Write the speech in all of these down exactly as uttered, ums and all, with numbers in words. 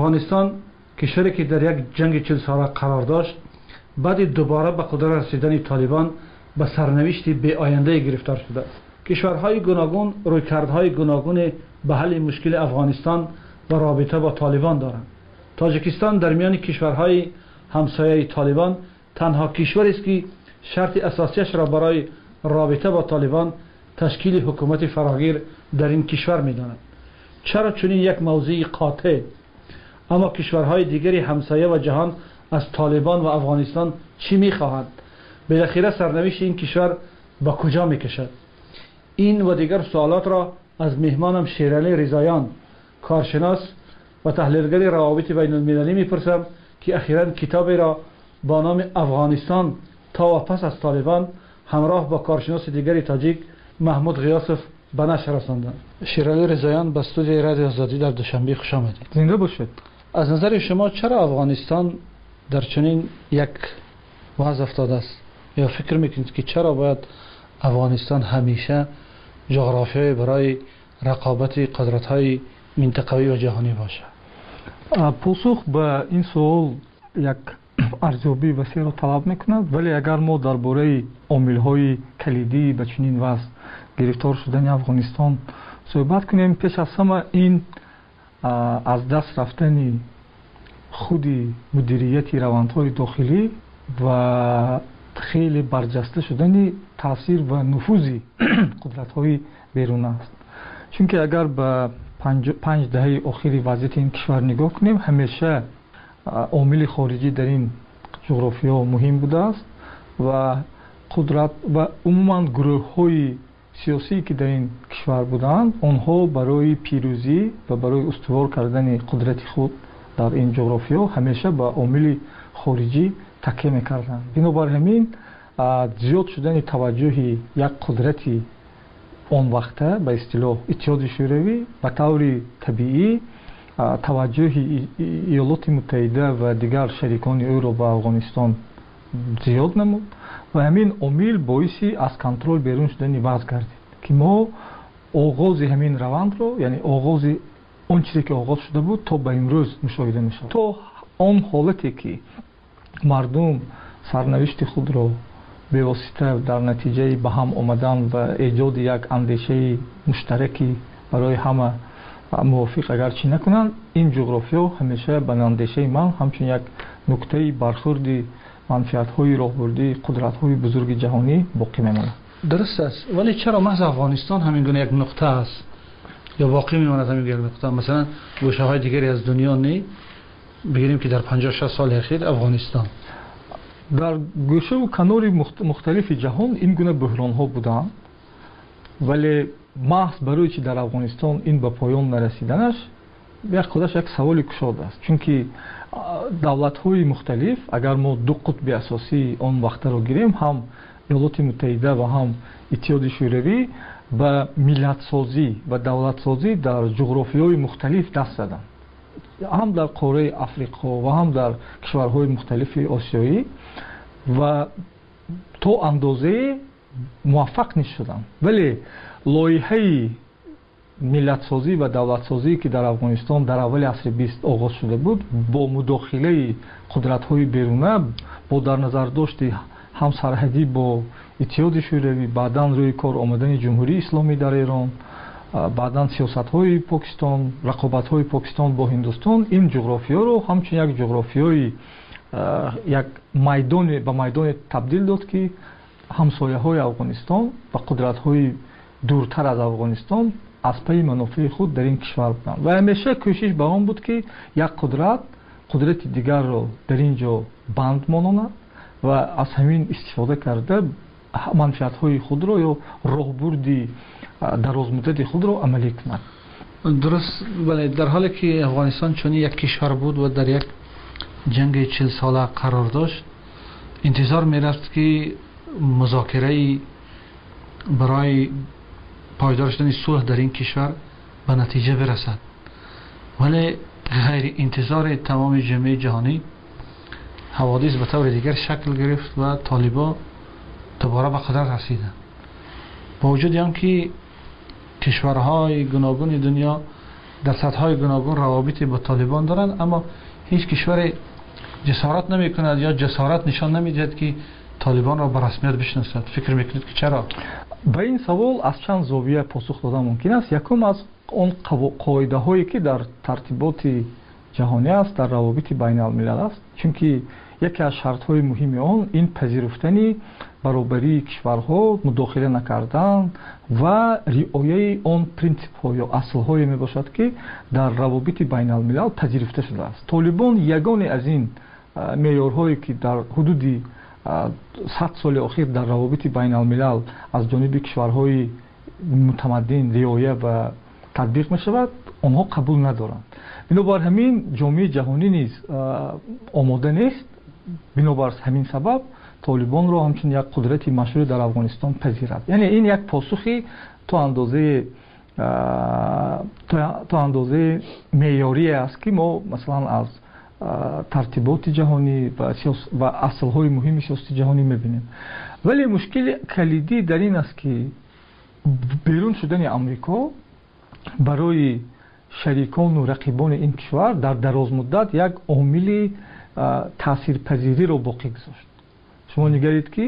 افغانستان کشوری که در یک جنگ چهل ساله قرار داشت، بعد دوباره به قدرت رسیدن طالبان به سرنوشت بی آینده گرفتار شده است. کشورهای گوناگون رویکردهای گوناگون به حل مشکل افغانستان و رابطه با طالبان دارند. تاجیکستان در میان کشورهای همسایه طالبان تنها کشوری است که شرط اساسیش را برای رابطه با طالبان تشکیل حکومت فراگیر در این کشور می‌داند. چرا چنین یک موضوع قاطع؟ اما کشورهای دیگری همسایه و جهان از طالبان و افغانستان چی می‌خواهند؟ بالاخره سرنوشت این کشور با کجا می‌کشد؟ این و دیگر سوالات را از مهمانم شیرعلی رضاییان، کارشناس و تحلیلگر روابط بین المللی می‌پرسم که اخیراً کتابی را با نام افغانستان تا و پس از طالبان همراه با کارشناس دیگری تاجیک محمود غیاسف به نشر رساندند. شیرعلی رضاییان به استودیوی رادیو آزادی در دوشنبه خوش آمدید. زنده باشید. از نظر شما چرا افغانستان در چنین یک وضع افتاده است؟ یا فکر میکنید که چرا باید افغانستان همیشه جغرافیایی برای رقابت قدرت‌های منطقوی و جهانی باشه؟ پاسخ به این سوال یک ارزیابی وسیع را طلب میکند، ولی اگر ما درباره عامل‌های کلیدی به چنین وضع گرفتار شدن افغانستان صحبت کنیم، پیش از همه این از دست رفتن خودی مدیریت روندهای داخلی و خیلی برجسته شدن تاثیر و نفوذ قدرت‌های بیرون است. چون که اگر به پنج, پنج دهه اخیر وضعیت این کشور نگاه کنیم، همیشه عامل خارجی در این جغرافیا مهم بوده است و قدرت و عموما گروه‌های سیاسی که در این کشور بودند، آنها برای پیروزی و برای استوار کردن قدرت خود در این جغرافیا همیشه به عامل خارجی تکیه می‌کردند. بنابر همین زیاد شدن توجه یک قدرتی آن وقته به اصطلاح اتحاد شوروی به طور طبیعی توجه ایالات متحده و دیگر شریکان او را به افغانستان زیاد نمود و همین عامل باعثی از کنترل بیرون شدن وضع گردید که ما آغاز همین روند رو، یعنی آغاز اون چیزی که آغاز شده بود تا به امروز مشاهده می‌شود. تو آن حالتی که مردم سرنوشت خود را به واسطه در نتیجه به هم آمدن و ایجاد یک اندیشه مشترکی برای همه موافق اگر چی نکنند، این جغرافیا همیشه به اندیشه من همچون یک نکته برخورد منفعت‌های راهبردی قدرت‌های بزرگ جهانی باقی میماند. درست است، ولی چرا محض افغانستان همین گونه یک نقطه است یا باقی میماند همین یک نقطه؟ مثلا گوشه‌های دیگری از دنیا نه بگیریم که در پنجاه شصت سال اخیر افغانستان در گوشه و کنار مختلف جهان این گونه بحران‌ها بودند، ولی محض برای چی در افغانستان این به پایان نرسیدنش یک خودش یک سوال کشاده است. چون که دولت‌های مختلف اگر ما دو قطب اساسی آن وقت را گیریم، هم ایالات متحده و هم اتحاد شوروی، به ملت سازی و دولت سازی در جغرافیای مختلف دست زدند، هم در قاره افریقا و هم در کشورهای مختلف آسیایی، و تا اندازه موفق نشدند. ولی لایحه ملت سازی و دولت سازی که در افغانستان در اول عصر بیست آغاز شده بود، با مداخله قدرت‌های بیرونه، با در نظر داشت هم سرحدی با اتحاد شوروی، بعداً روی کار آمدن جمهوری اسلامی در ایران، بعداً سیاست‌های پاکستان، رقابت‌های پاکستان با هندوستان، این جغرافیا رو همچون یک جغرافیای یک میدان به میدان تبدیل داد که همسایه‌های افغانستان و قدرت‌های دورتر از افغانستان از پی منافع خود در این کشور بودند و همیشه کوشش به آن بود که یک قدرت قدرت دیگر را در اینجا بند ماناند و از همین استفاده کرده منفعت‌های خود را یا راهبردی درازمدت خود را عملی کند. درست، ولی در حالی که افغانستان چون یک کشور بود و در یک جنگ چهل ساله قرار داشت، انتظار می‌رفت که مذاکره برای پایدار شدن صلح در این کشور به نتیجه برسد، ولی غیر انتظار تمام جامعه جهانی حوادث به طور دیگر شکل گرفت و طالبان دوباره به قدرت رسیدند. با وجود آنکه کشورهای گوناگون دنیا در سطح‌های گوناگون روابطی با طالبان دارند، اما هیچ کشور جسارت نمی‌کند یا جسارت نشان نمی‌دهد که طالبان را به رسمیت بشناسد. فکر می‌کنید که چرا؟ به این سوال از چند زاویه پاسخ دادن ممکن است. یکم از اون قاعده‌هایی که در ترتیبات جهانی است، در روابط بین الملل است، چونکه یکی از شرط‌های مهم آن این پذیرفتن برابری کشورها، مداخله نکردن و رعایت آن پرینسیپ‌ها یا اصل‌های میباشد که در روابط بین الملل پذیرفته شده است. طالبان یگانه از این معیارهایی که در حدود صد سال اخیر در روابط بین الملل از جانب کشورهای متمدن رعایت و تطبیق می شود، آنها قبول ندارند. بنابر همین جامعه جهانی نیز آماده نیست. بنابر همین سبب طالبان را همچون یک قدرت مشروع در افغانستان پذیرد. یعنی این یک پاسخی تو اندازه تو اندازه معیاری است که ما مثلا از ترتیبات جهانی و اصل‌های مهم سیاست جهانی می‌بینیم. ولی مشکل کلیدی در این است که بیرون شدن آمریکا برای شریکان و رقیبان این کشور در دراز مدت یک عامل تاثیرپذیری را باقی گذاشت. شما نگرید که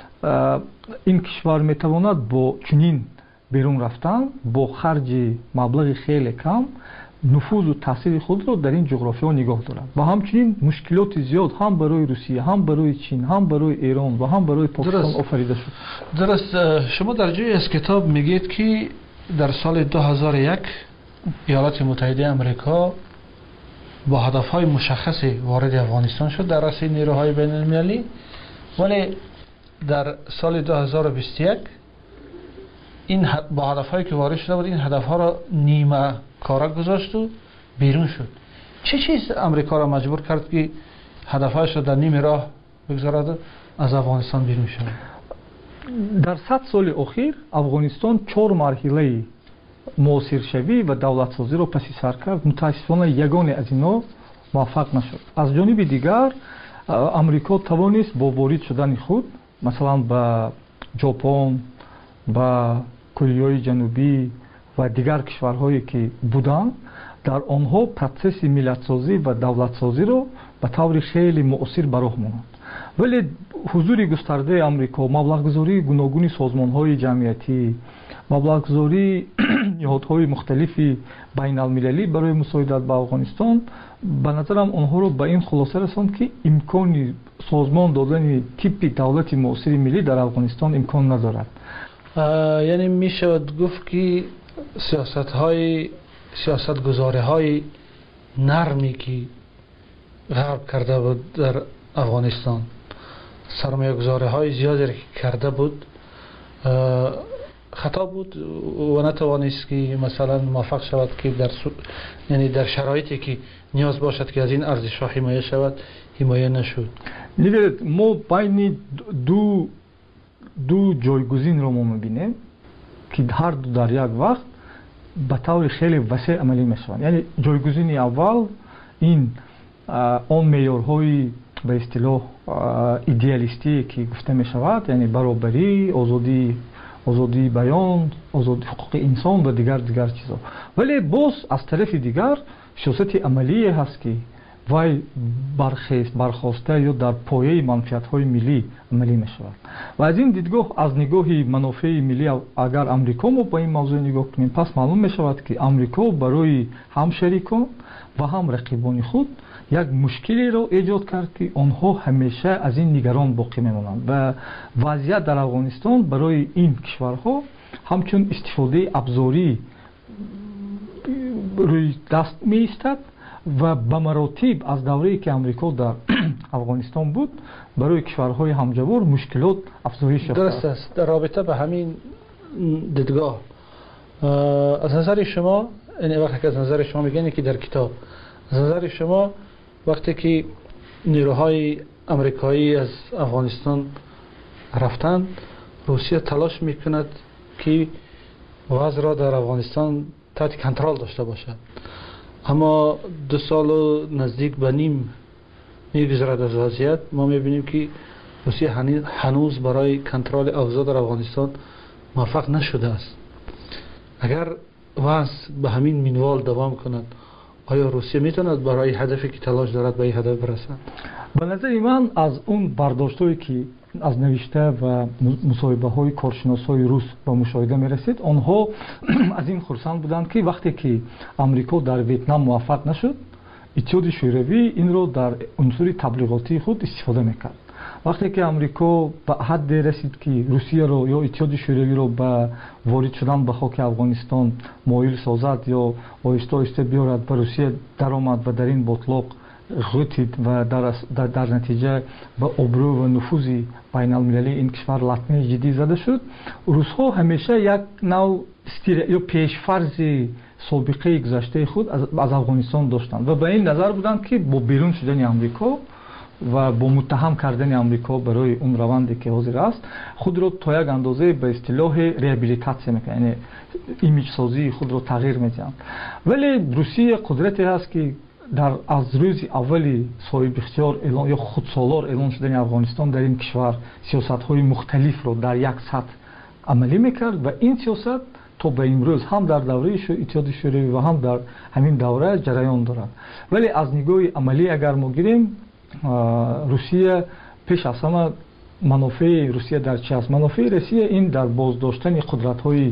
این کشور میتواند با چنین بیرون رفتن با خرج مبلغ خیلی کم نفوذ و تاثیر خود را در این جغرافیا نگاه دارد و همچنین مشکلات زیاد هم برای روسیه، هم برای چین، هم برای ایران و هم برای پاکستان آفریده شد. درست. شما در جای از کتاب میگید که در سال دو هزار و یک ایالات متحده آمریکا با هدفهای مشخصی وارد افغانستان شد در رأس نیروهای بین المللی، ولی در سال دو هزار و بیست و یک این با هدفهایی که وارد شده بود این هدفها را نیمه کاره گذاشت و بیرون شد. چه چیز امریکا را مجبور کرد که هدفهایش را در نیمه راه بگذارد و از افغانستان بیرون شد؟ در صد سال اخیر افغانستان چهار مرحله موثر شوی و دولت سازی را پس سر کرد. متاسفانه یگانه از اینا موفق نشد. از جانب دیگر امریکا توانست با وارد شدن خود مثلا به ژاپن، به کره جنوبی و دیگر کشورهایی که بودند در آنها پروسس ملت‌سازی و دولت‌سازی را به طور خیلی مؤثر به راه ماند. ولی حضور گسترده آمریکا، مبلغ‌گذاری گوناگون سازمان‌های جمعیتی، مبلغ‌گذاری نهادهای مختلفی بین المللی برای مساعدت به افغانستان به نظرم آنها را به این خلاصه رساند که امکان سازمان دادن تیپ دولت مؤثر ملی در افغانستان امکان ندارد. یعنی میشود گفت که سیاست‌های سیاست‌گذاری‌های نرمی که غرب کرده بود در افغانستان، سرمایه‌گذاری‌های زیادی که کرده بود خطا بود و نتوانست که مثلا موفق شود که در سو... یعنی در شرایطی که نیاز باشد که از این ارزش‌ها حمایه شود حمایه نشد. نگرید ما بین دو دو جایگزین رو ما می‌بینیم که هر دو در یک وقت به طور خیلی وسیع عملی میشوند. یعنی جایگزین اول این آن معیارهای به اصطلاح ایدئالیستی که گفته میشود، یعنی برابری، آزادی آزادی بیان، آزادی حقوق انسان و دیگر دیگر چیزا. ولی باز از طرف دیگر سیاست عملی هست که وای برخیست برخواسته یا در پایه منفعت‌های ملی عملی می‌شود. و از این دیدگاه از نگاه منافع ملی اگر آمریکا ما با این موضوع نگاه کنیم پس معلوم می‌شود که آمریکا برای هم شریکان و هم رقیبان خود یک مشکلی را ایجاد کرد که آنها همیشه از این نگران باقی می‌مانند و وضعیت در افغانستان برای این کشورها همچون استفاده ابزاری روی دست می‌ایستد و به مراتب از دوره‌ای که آمریکا در افغانستان بود برای کشورهای همجوار مشکلات افزایش یافت. درست است. در رابطه به همین دیدگاه از نظر شما، یعنی وقتی که از نظر شما میگن که در کتاب از نظر شما وقتی که نیروهای آمریکایی از افغانستان رفتن روسیه تلاش میکند که وضع را در افغانستان تحت کنترل داشته باشد، اما دو سال و نزدیک به نیم میگذرد از وضعیت ما میبینیم که روسیه هنوز برای کنترل اوضاع در افغانستان موفق نشده است. اگر وضع به همین منوال دوام کند، آیا روسیه میتواند برای هدفی که تلاش دارد به این هدف برسد؟ به نظر من از اون برداشت‌هایی که از نوشته و مصاحبه‌های کارشناسای روس به مشاهده می‌رسید، آنها از این خرسند بودند که وقتی که آمریکا در ویتنام موفق نشد، اتحاد شوروی این رو در عنصر تبلیغاتی خود استفاده می‌کرد. وقتی که آمریکا به حد رسید که روسیه رو یا اتحاد شوروی رو به وارد شدن به خاک افغانستان مایل سازد یا آهسته آهسته بیارد، به روسیه درآمد و در این بطلاق غوتید و در, در, در نتیجه به ابرو و نفوذ بین المللی این کشور لطمه جدی زده شد. روس‌ها همیشه یک نوع استیر یا پیشفرض سابقه گذشته خود از, از افغانستان داشتند و به این نظر بودند که با بیرون شدن آمریکا و با متهم کردن آمریکا برای اون روندی که حاضر است خود را تا یک اندازه به اصطلاح ریابیلیتاسیون میکنند، یعنی ایمیج سازی خود را تغییر میدهند. ولی روسیه قدرتی هست که در از روز اولی صاحب اختیار اعلان یا خودسالار اعلان شدن افغانستان در این کشور سیاست‌های مختلف رو در یک سطح عملی میکرد و این سیاست تا به امروز هم در دوره اتحاد شوروی و هم در همین دوره جریان دارد. ولی از نگاه عملی اگر ما گیریم، روسیه پیش از همه منافع روسیه در چی است؟ منافع روسیه این در بازداشتن قدرت‌های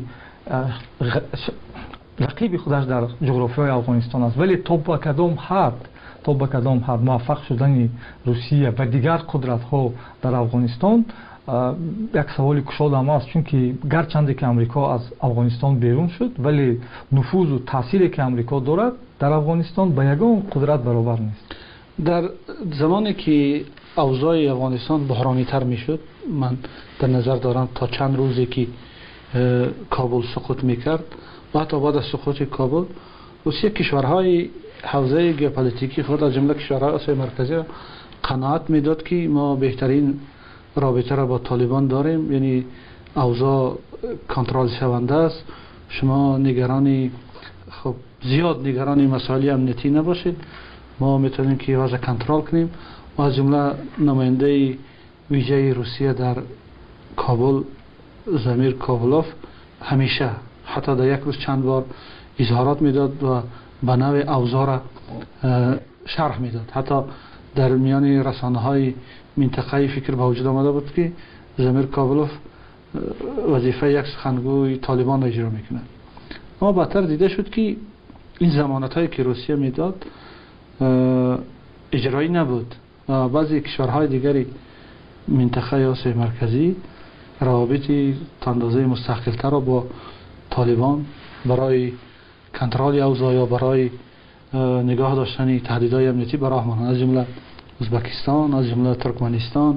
رقیب خودش در جغرافیای افغانستان است. ولی تا به کدام حد تا به کدام حد موفق شدن روسیه و دیگر قدرت‌ها در افغانستان یک سوال کشاده هم است، چون که گرچند که امریکا از افغانستان بیرون شد ولی نفوذ و تأثیری که امریکا دارد در افغانستان به یگان قدرت برابر نیست. در زمانی که اوضاع افغانستان بحرانی تر می شد، من در نظر دارم تا چند روزی که کابل سقوط می کرد و حتی بعد از سقوط کابل روسیه کشورهای حوزه ژئوپلیتیکی خود از جمله کشورهای آسیای مرکزی قناعت میداد که ما بهترین رابطه را با طالبان داریم، یعنی اوضاع کنترل شونده است، شما نگرانی خب زیاد نگرانی مسائل امنیتی نباشید، ما میتونیم که وضع کنترل کنیم. و از جمله نماینده ویژه روسیه در کابل زمیر کاولوف همیشه حتی در یک روز چند بار اظهارات میداد و به نوع اوضاع را شرح میداد. حتی در میان رسانه های منطقه‌ای فکر به وجود آمده بود که زمیر کاولوف وظیفه یک سخنگوی طالبان را اجرا میکند. اما بعدتر دیده شد که این ضمانت هایی که روسیه میداد اجرایی نبود و بعضی کشورهای دیگری منطقه آسیای مرکزی روابطی تا اندازه مستقل‌تر را با طالبان برای کنترل اوضاع یا برای نگاه داشتن تهدیدهای امنیتی براه مانند، از جمله ازبکستان، از جمله ترکمنستان.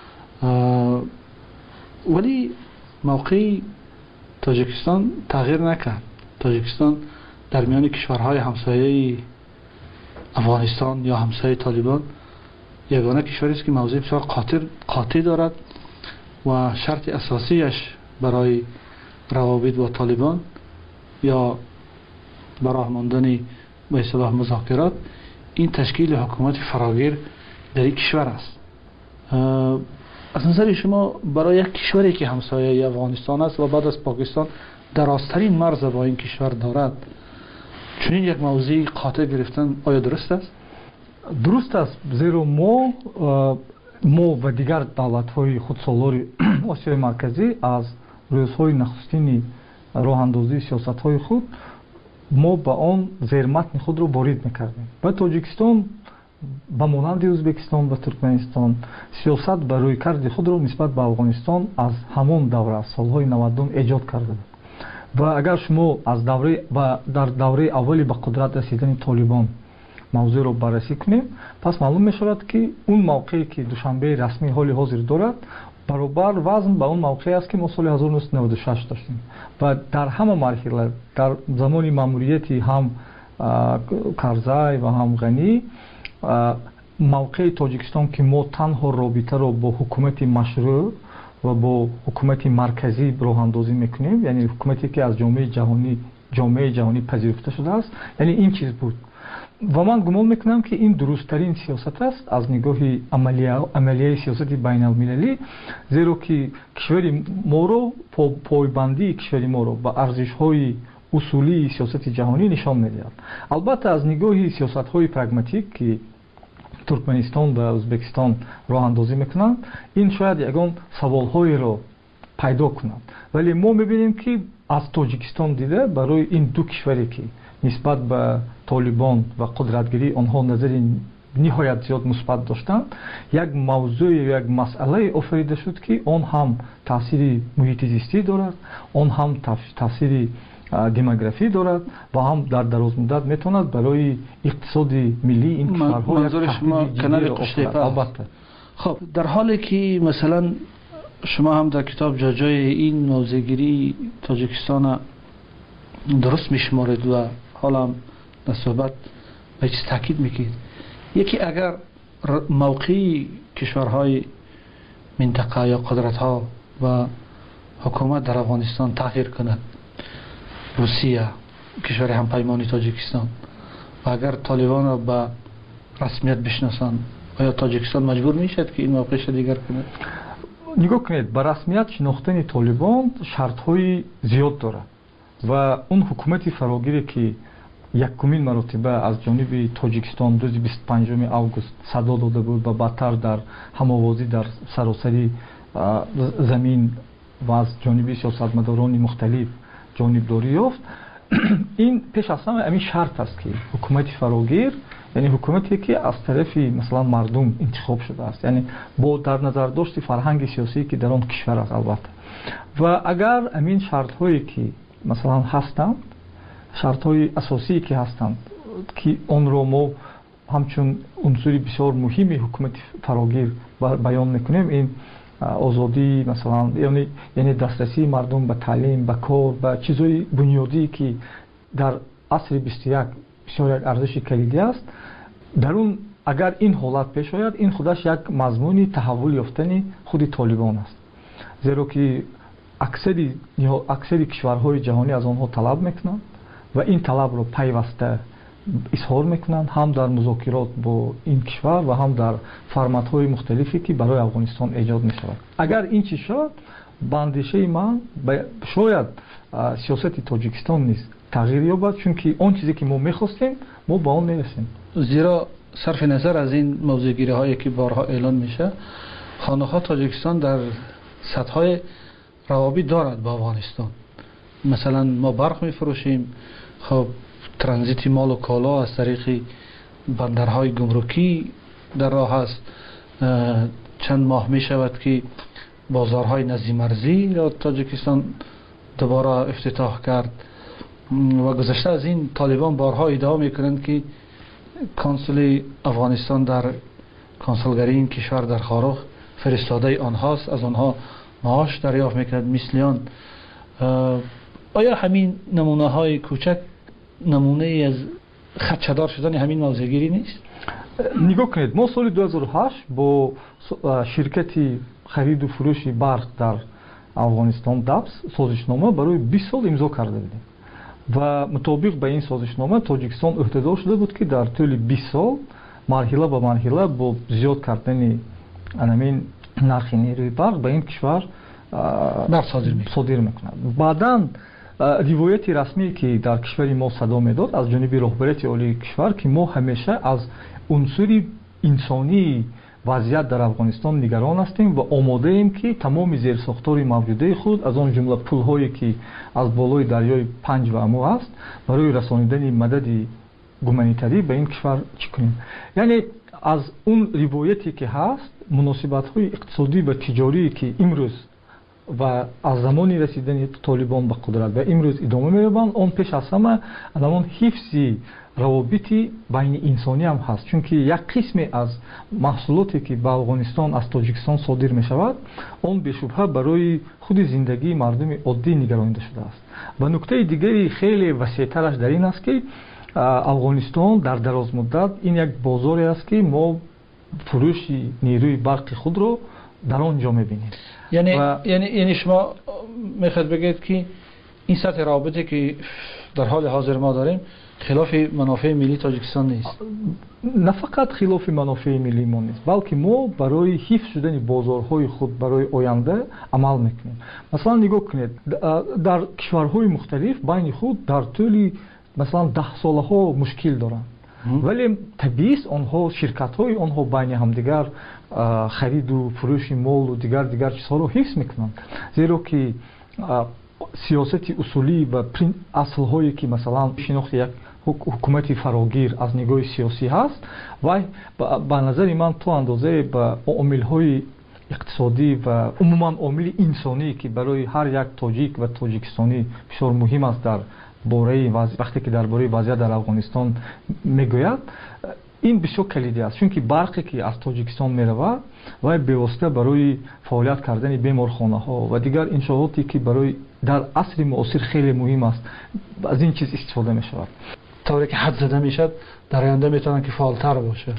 ولی موقع تاجیکستان تغییر نکرد. تاجیکستان در میان کشورهای همسایه افغانستان یا همسایه طالبان یگانه کشوری است که موضع بسیار قاطع قاطع دارد و شرط اساسیش برای روابط با طالبان یا براه ماندن به اصطلاح مذاکرات این تشکیل حکومت فراگیر در این کشور است. از نظر شما برای یک کشوری که همسایه افغانستان است و بعد از پاکستان درازترین مرز با این کشور دارد چنین یک موضوع قاطع گرفتن آیا درست است؟ درست است، زیرا ما ما و دیگر دولت‌های خودسالار آسیای مرکزی از روزهای نخستین راه اندازی سیاست‌های خود ما با آن زیرمتن خود را وارد می‌کردیم. و تاجیکستان به مانند ازبکستان و ترکمنستان سیاست به رویکرد خود را نسبت به افغانستان از همان دوره از سالهای نود ایجاد کرده بود. و اگر شما از دوره در دوره اولی به قدرت رسیدن طالبان موضوع را بررسی کنیم، پس معلوم می شود که اون موقعی که دوشنبه رسمی حال حاضر دارد برابر وزن به اون موقعی است که ما سال هزار و نهصد و نود و شش داشتیم. و در همه مرحله در زمان ماموریتی هم کرزای و هم غنی موقع تاجیکستان که ما تنها رابطه را با حکومت مشروع و با حکومت مرکزی راه اندازی میکنیم، یعنی حکومتی که از جامعه جهانی جامعه جهانی پذیرفته شده است، یعنی این چیز بود. و من گمان میکنم که این درستترین سیاست است از نگاه عملیه عملیه سیاست بین المللی، زیرا که کشور ما رو پایبندی کشور ما رو به ارزش های اصولی سیاست جهانی نشان میدهد. البته از نگاه سیاست های پراگماتیک که ترکمنستان و ازبکستان راه اندازی میکنند، این شاید یگان سوال های را پیدا کنند، ولی ما میبینیم که از تاجیکستان دیده برای این دو کشوری که نسبت به طالبان و قدرتگیری آنها نظر نهایت زیاد مثبت داشتند، یک موضوع یک مسئله آفریده شد که آن هم تاثیر محیط زیستی دارد، آن هم تاثیر دموگرافی دارد و هم در دراز مدت میتواند برای اقتصاد ملی این کشورها یک تهدید جدی افتد. البته خب در حالی که مثلا شما هم در کتاب جا جای این موضوعگیری تاجیکستان درست میشمارید و حالا هم در صحبت به چیز تاکید میکنید، یکی اگر موقعی کشورهای منطقه یا قدرت ها و حکومت در افغانستان تغییر کند، روسیه کشور همپیمانی تاجیکستان، و اگر طالبان را به رسمیت بشناسند، آیا تاجیکستان مجبور میشد که این موقعش دیگر کند؟ نگاه کنید، به رسمیت شناختن طالبان شرط های زیاد دارد و اون حکومت فراگیری که یکمین مرتبه از جانب تاجیکستان روز بیست و پنجم اوگوست صدا داده بود و بعدتر در هماوازی در سراسری زمین و از جانب سیاستمداران مختلف جانبداری یافت، این پیش از همه همین شرط است که حکومت فراگیر، یعنی حکومتی که از طرف مثلا مردم انتخاب شده است، یعنی با در نظر داشت فرهنگ سیاسی که در آن کشور است البته. و اگر همین شرط هایی که مثلا هستند، شرط های اساسی که هستند که آن را ما همچون عنصر بسیار مهمی حکومت فراگیر بیان میکنیم، این آزادی مثلا یعنی یعنی دسترسی مردم به تعلیم، به کار، به چیزهای بنیادی که در عصر بیست و یک بسیار یک ارزش کلیدی است، در اون اگر این حالت پیش آید، این خودش یک مضمون تحول یافتن خود طالبان است، زیرا که اکثری اکثری کشورهای جهانی از آنها طلب میکنند و این طلب رو پیوسته اظهار میکنند، هم در مذاکرات با این کشور و هم در فرمت های مختلفی که برای افغانستان ایجاد میشود. اگر این چیز شد، به اندیشه من شاید سیاست تاجیکستان نیز تغییر یابد، چون که آن چیزی که ما میخواستیم ما با آن میرسیم. زیرا صرف نظر از این موضوعگیری هایی که بارها اعلان میشه، خانه‌ها تاجیکستان در سطح های روابط دارد با افغانستان. مثلا ما برق میفروشیم، خب ترانزیت مال و کالا از طریق بندرهای گمرکی در راه است. چند ماه می شود که بازارهای نزدیک مرزی را تاجیکستان دوباره افتتاح کرد و گذشته از این طالبان بارها ادعا میکنند که کنسول افغانستان در کنسولگری این کشور در خارخ فرستاده آنهاست، از آنها معاش دریافت میکند مثلیان. آیا همین نمونه های کوچک نمونه از خدشه‌دار شدن همین موضوعگیری نیست؟ نگاه کنید، ما سال دو هزار و هشت با شرکتی خرید و فروش برق در افغانستان دبس سازشنامه برای بیست سال امضا کرده بودیم و مطابق به این سازشنامه تاجیکستان عهدهدار شده بود که در طول بیست سال مرحله به مرحله با زیاد کردن همین نرخ نیروی برق به این کشور صادر میکند. بعداً روایت رسمی که در کشور ما صدا میداد از جانب رهبریت عالی کشور که ما همیشه از عنصر انسانی وضعیت در افغانستان نگران هستیم و آماده ایم که تمام زیرساختار موجوده خود از آن جمله پل‌هایی که از بالای دریای پنج و امو است برای رسانیدن مدد گومانیتری به این کشور چکنیم. یعنی از اون روایتی که هست، مناسبت‌های اقتصادی و تجاری که امروز و از زمانی رسیدن طالبان به قدرت و امروز ادامه می‌یابند، آن پیش از همه الان حفظ روابط بین انسانی هم هست، چون که یک قسمی از محصولاتی که به افغانستان از تاجیکستان صادر می شود آن به شبهه برای خود زندگی مردم عادی نگرانیده شده است. و نکته دیگری خیلی وسیع‌ترش در این است که افغانستان در دراز مدت این یک بازاری است که ما فروش نیروی برق خود رو در آنجا می‌بینیم. یعنی و یعنی یعنی شما میخواید بگید که این سطح رابطه که در حال حاضر ما داریم خلاف منافع ملی تاجیکستان نیست. نه فقط خلاف منافع ملی ما نیست، بلکه ما برای حفظ شدن بازارهای خود برای آینده عمل میکنیم. مثلا نگاه کنید در کشورهای مختلف بین خود در طول مثلا ده ساله ها مشکل دارند، ولی طبیعی است آنها شرکت های آنها بین همدیگر خرید و فروش مال و دیگر دیگر چیزها رو حفظ میکنند، زیرا که سیاست اصولی و اصل هایی که مثلا شناخت یک حکومت فراگیر از نگاه سیاسی هست و به نظر من تو اندازه به عامل های اقتصادی و عموما عامل انسانی که برای هر یک تاجیک و تاجیکستانی بسیار مهم است در باره وقتی که درباره وضعیت در افغانستان میگوید، این بسیار کلیدی است، چون که برقی که از تاجیکستان میرود و به برای فعالیت کردن بیمارخانه ها و دیگر انشاءاتی که برای در عصر معاصر خیلی مهم است از این چیز استفاده می شود. طوری که حد زده میشد در آینده میتونن که فعالتر باشه.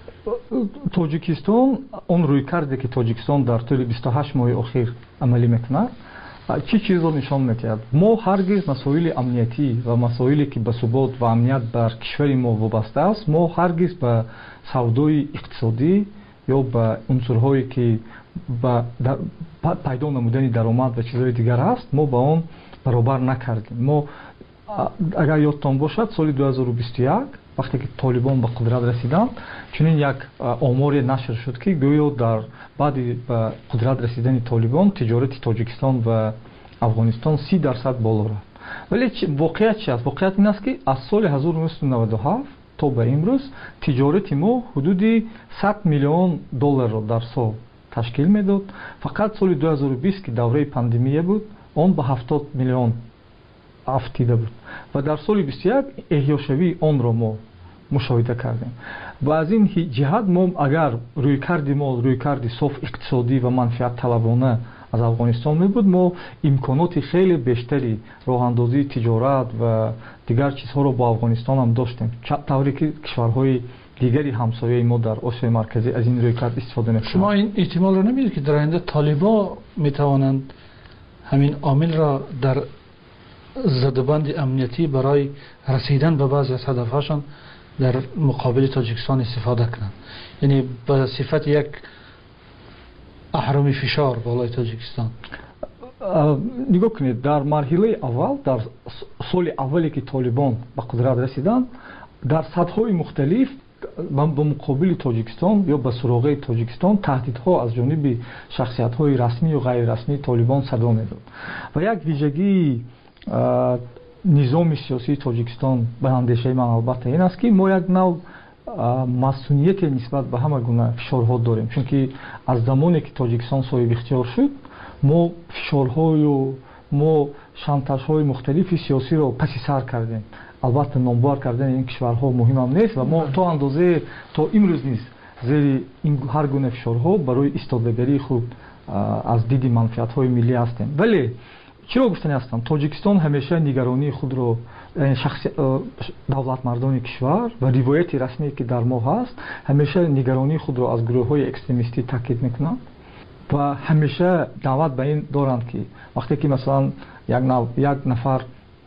تاجیکستان اون روی کرده که تاجیکستان در طول بیست و هشت ماه اخیر عملی میکنه چی چیز رو نشان میدهد؟ ما هرگز مسائل امنیتی و مسائلی که به ثبات و امنیت بر کشور ما وابسته است، ما هرگز به سودای اقتصادی یا به عنصرهایی که به پیدا نمودن درآمد و چیزهای دیگر است ما با آن برابر نکردیم. ما اگر یادتان باشد سال دو هزار و بیست و یک وقتی که طالبان به قدرت رسیدند چنین یک آماری نشر شد که گویا در بعد به قدرت رسیدن طالبان تجارت تاجیکستان و افغانستان سی درصد بالا رفت. ولی واقعیت چی است؟ واقعیت این است که از سال هزار و نهصد و نود و هفت تا به امروز تجارت ما حدود صد میلیون دلار را در سال تشکیل میداد. فقط سال دو هزار و بیست که دوره پاندمی بود آن به هفتاد میلیون افتیده بود و در سال بیست و یک احیاشوی آن را ما مشاهده کردیم. و از این جهت ما اگر روی کردی ما روی کردی صاف اقتصادی و منفعت طلبانه از افغانستان می بود، ما امکانات خیلی بیشتری راه اندازی تجارت و دیگر چیزها رو با افغانستان هم داشتیم، طوری که کشورهای دیگری همسایه ما در آسیای مرکزی از این روی کرد استفاده می‌کنند. شما این احتمال رو نمیدید که در آینده طالبان میتوانند همین عامل را در زدبند امنیتی برای رسیدن به بعضی از هدفهاشان در مقابل تاجیکستان استفاده کنند، یعنی به صفت یک اهرم فشار بالای تاجیکستان؟ نگاه کنید در مرحله اول در سال اولی که طالبان به قدرت رسیدند در سطح‌های مختلف به مقابل تاجیکستان یا به سراغ تاجیکستان تهدیدها از جانب شخصیت‌های رسمی و غیر رسمی طالبان صدا می‌داد و یک ویژگی نظام سیاسی تاجیکستان به اندیشه من البته این است که ما یک نوع مسئولیت نسبت به همه گونه فشارها داریم، چون که از زمانی که تاجیکستان صاحب اختیار شد ما فشارهای و ما شانتاژهای مختلف سیاسی را پس سر کردیم. البته نامبر کردن این کشورها مهم هم نیست و ما تا اندازه تا امروز نیست زیر این هر گونه فشارها برای ایستادگی خود از دید منفعت‌های ملی هستیم. ولی چرا گفتنی هستم؟ تاجیکستان همیشه نگرانی خود رو شخص دولت مردان کشور و روایت رسمی که در ما هست همیشه نگرانی خود رو از گروه‌های اکستریمیستی تاکید میکنند و همیشه دعوت به این دارند که وقتی که مثلا یک, نو... یک نفر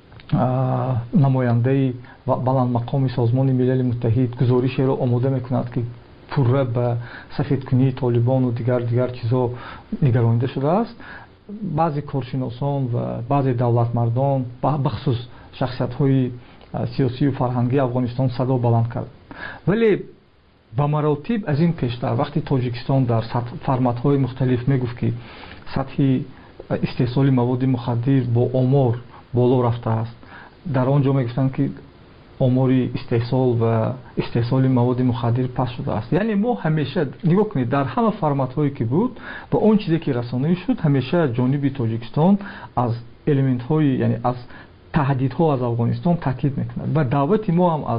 نماینده و بلند مقام سازمان ملل متحد گزارشی را آماده میکند که پوره به سفیدکنی طالبان و دیگر دیگر چیزا نگرانیده شده است، بعضی کارشناسان و بعضی دولت مردان بخصوص شخصیت های سیاسی و فرهنگی افغانستان صدا بلند کرد. ولی به مراتب از این پیشتر وقتی تاجیکستان در فرمت های مختلف میگفت که سطح استحصال مواد مخدر با آمار بالا رفته است، در آنجا میگفتند که آمار استحصال و استحصال مواد مخدر پس شده است. یعنی ما همیشه نگاه کنید در همه فرمت هایی که بود با اون چیزی که رسانه‌ای شد همیشه جانب تاجیکستان از الیمنت های یعنی از تهدیدها از افغانستان تاکید میکند و دعوت ما هم از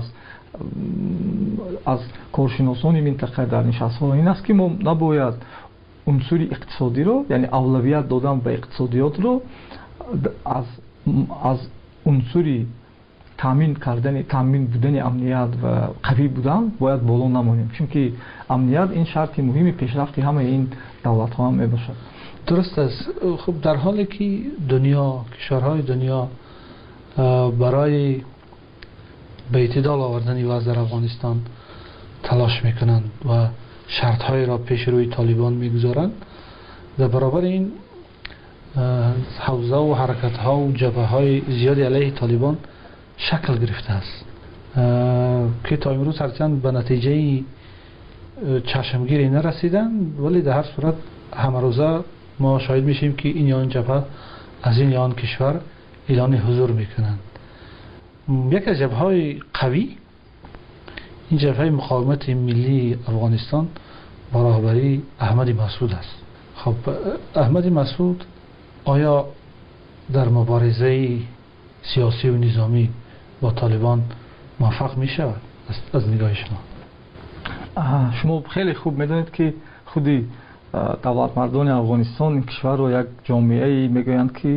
از کارشناسان منطقه در نشست‌ها این است که ما نباید عنصر اقتصادی رو یعنی اولویت دادن به اقتصادیات رو از از عنصر تامین کردن تامین بودن امنیت و قوی بودن باید بالا نمانیم، چون که امنیت این شرط مهمی پیشرفت همه این دولت ها هم می باشد. درست است. خب در حالی که دنیا کشورهای دنیا برای به اعتدال آوردن وضع در افغانستان تلاش میکنند و شرط های را پیش روی طالبان میگذارند. در برابر این حوزه و حرکت ها و جبهه های زیادی علیه طالبان شکل گرفته است که تا امروز هرچند به نتیجه چشمگیری نرسیدن، ولی در هر صورت همه روزه ما شاهد میشیم که این یا آن جبهه از این یا آن کشور اعلان حضور میکنند. یک از جبهه های قوی این جبهه مقاومت ملی افغانستان با رهبری احمدی مسعود است. خب احمدی مسعود آیا در مبارزه سیاسی و نظامی با طالبان موفق می شود از نگاه شما؟ شما خیلی خوب میدونید که خودی دولت مردان افغانستان این کشور رو یک جامعه میگویند که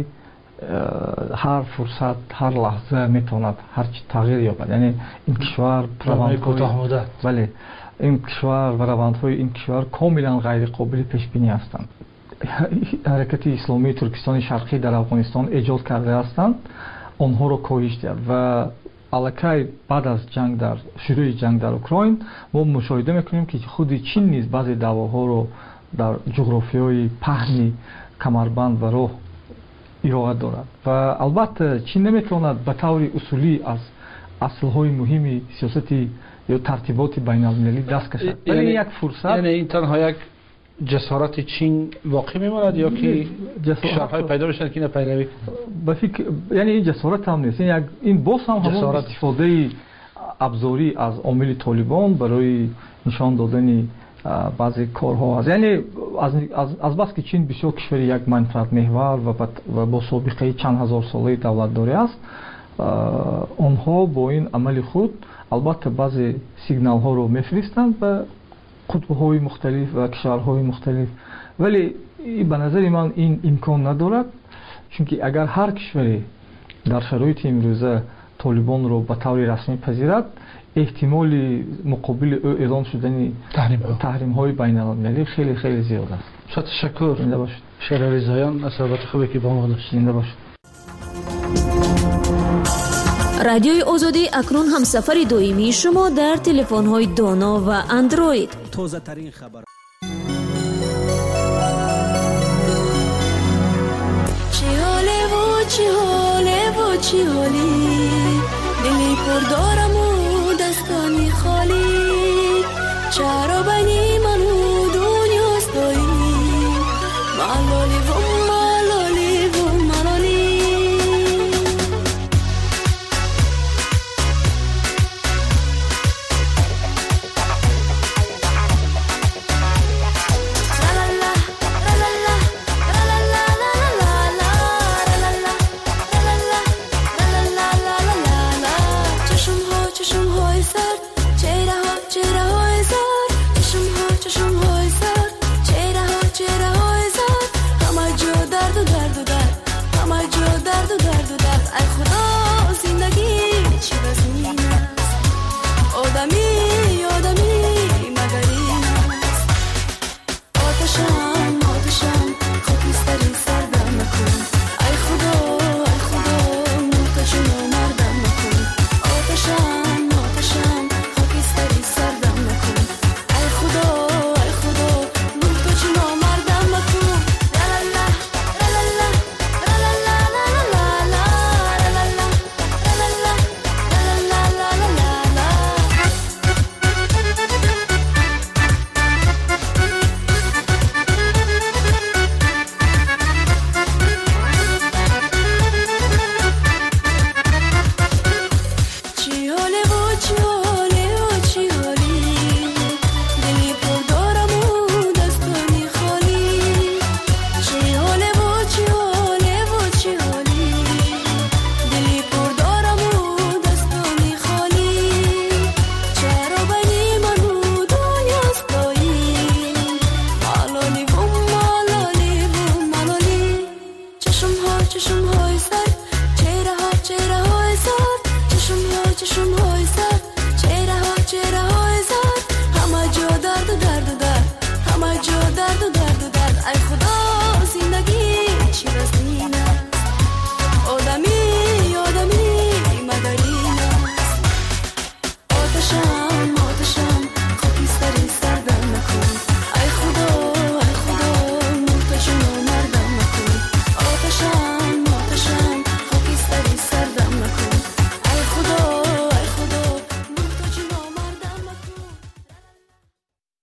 هر فرصت هر لحظه میتواند هر چی تغییر یابد. یعنی این کشور کوتاه مدت، بله، این کشور و روندهای این کشور کاملا غیر قابل پیش بینی هستند. حرکت اسلامی ترکستان شرقی در افغانستان ایجاد کرده هستند، آنها را کاهش داد و الکی بعد از جنگ در شروع جنگ در اوکراین ما مشاهده میکنیم که خود چین نیز بعضی دعواها رو در جغرافیای پهنی کمربند و راه ایراد دارد و البته چین نمیتواند به طور اصولی از اصلهای مهمی سیاستی یا ترتیبات بین المللی دست کشد. یعنی یک فرصت، یعنی این تنها یک جسارت چین واقع میماند یا که کشورهای پیدا بشن که پیروی به فکر، یعنی این جسارت هم نیست، این این باز هم همون استفاده ابزاری از عامل طالبان برای نشان دادن بعضی کارها است. یعنی از از از بس که چین بسیار کشور یک منفعت محور و و با سابقه چند هزار ساله دولتداری است، آنها با این عمل خود البته بعضی سیگنال ها رو میفرستند به قطب‌های مختلف و کشورهای مختلف، ولی به نظر من این امکان ندارد، چون که اگر هر کشوری در شرایط امروزه طالبان رو به طور رسمی پذیرد، احتمال مقابل او اعلان شدن تحریم های بین المللی خیلی خیلی زیاد است. شاد تشکر. زنده باشید. شیر رضاییان، از صحبت خوبی که با ما داشتید. زنده باشید. رادیوی آزادی اکنون هم سفر دائمی شما در تلفن‌های دانا و اندروید. تازه ترین خبر. چی حاله و چی حاله و چی حالی، دلی پر دارم و دستانی خالی، چرا بنی منو دنیاست دایی، معلالی و